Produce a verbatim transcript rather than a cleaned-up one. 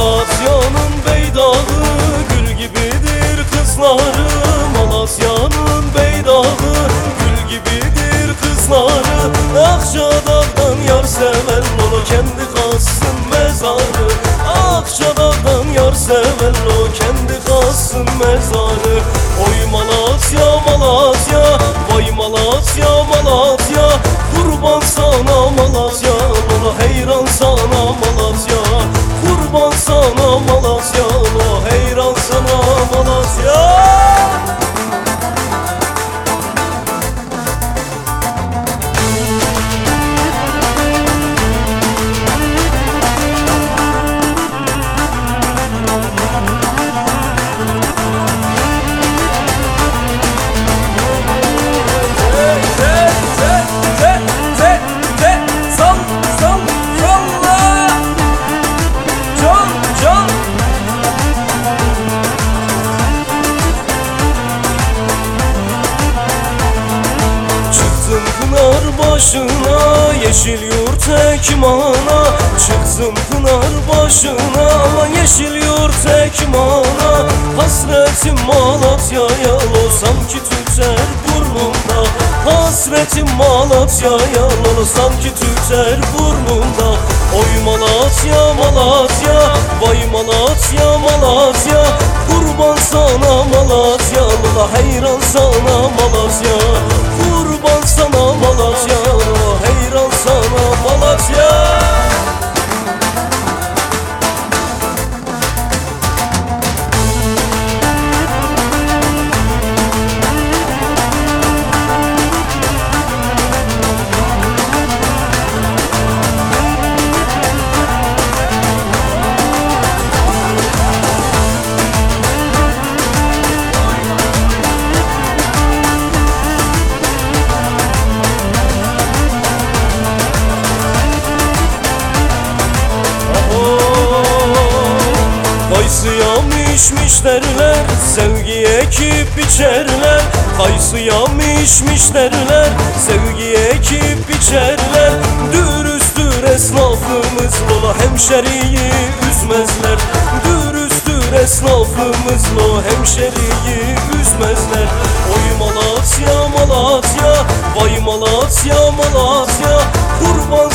Malatya'nın beydağı gül gibidir kızları. Malatya'nın beydağı gül gibidir kızları. Akçadağ'dan yar seven o kendi kalsın mezarı. Akçadağ'dan yar seven o kendi kalsın mezarı. Oy Malatya Malatya, vay Malatya Malatya, kurban sana Malatya, ola heyran sana Malatya, kurban sana Malatya, ola heyran sana Malatya. Başına yeşil yurt ekmana, çıksın pınar başına yeşil yurt ekmana. Hasretim Malatya'ya o sanki tüter burnumda. Hasretim Malatya'ya o sanki tüter burnumda. Oy Malatya Malatya, vay Malatya Malatya, kurban sana Malatya, ola heyran sana Malatya, kurban sana Malatya, heyran sana Malatya. Kayısıya mişmiş derler, sevgiye ekip biçerler. Kayısıya mişmiş derler, sevgiye ekip biçerler. Dürüsttür esnafımız, ola hemşeriyi üzmezler. Dürüsttür esnafımız, ola hemşeriyi üzmezler. Oy Malatya Malatya, vay Malatya Malatya, kurban